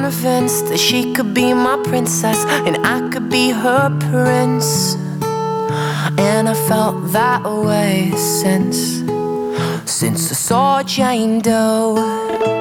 convinced that she could be my princess and I could be her prince. And I felt that way since I saw Jane Doe.